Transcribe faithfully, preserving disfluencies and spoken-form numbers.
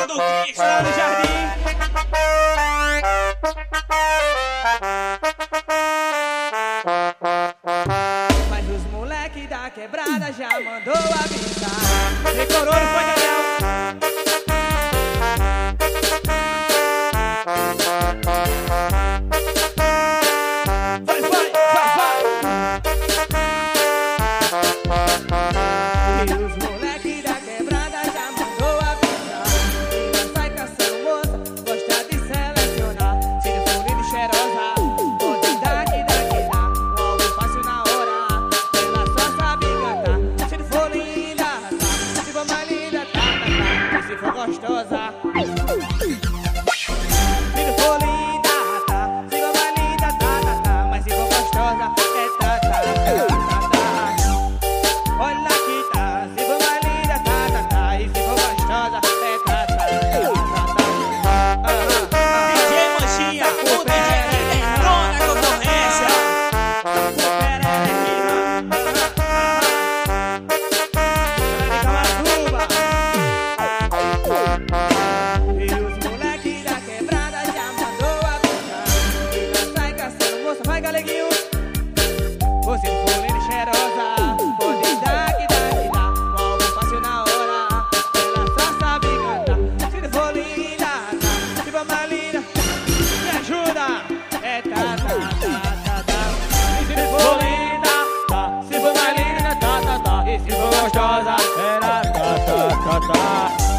do Cristo lá no jardim. Mas os moleque da quebrada já mandou avisar. Decorou no painel. Vai, vai, vai, vai. E os moleque da quebrada já mandou avisar. E não sai caçando moça, gosta de selecionar. Se ele for linda e cheirosa, pode dar que dá que dá. Um algo fácil na hora, ela só sabe cantar. Se ele for linda, tá. Se for mais linda, tá, tá, tá. E se for gostosa, se ele for linda, tá. Se for mais linda, tá, tá, tá. Mas se for gostosa, é tá, tá, tá, tá, tá. Olha que tá, se for mais linda, tá, tá, tá. E se for gostosa, é tá, tá, tá, tá, tá. D J Manchinha, o D J que tem dom na concorrência. E os moleque da quebrada já mandou avisar. E não sai caçando moça, vai galeguinho. Você for linda e cheirosa, pode dar que dá que dá. Um algo fácil na hora, ela só sabe cantar. Se for linda, tá. Se for mais linda, me ajuda. É tá, tá, tá, tá, tá. E se for linda, tá. Se for mais linda, tá, tá, tá. E se for gostosa, é tá, tá, tá, tá.